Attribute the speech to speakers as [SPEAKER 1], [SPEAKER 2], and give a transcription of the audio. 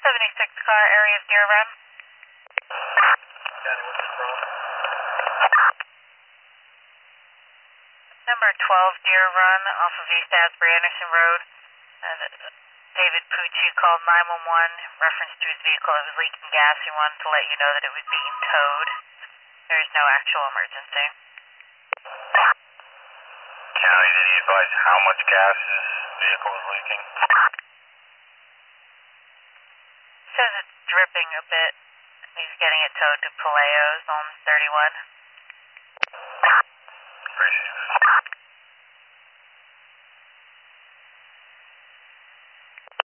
[SPEAKER 1] 76 car, area of Deer Run.
[SPEAKER 2] County, what's the from?
[SPEAKER 1] Number 12 Deer Run off of East Asbury Anderson Road. David Pucci called 911, reference to his vehicle that was leaking gas. He wanted to let you know that it was being towed. There is no actual emergency.
[SPEAKER 2] County, did he advise how much gas his vehicle was leaking?
[SPEAKER 1] Says it's dripping a bit. He's getting it towed to Palaio's on 31.
[SPEAKER 2] Appreciate it.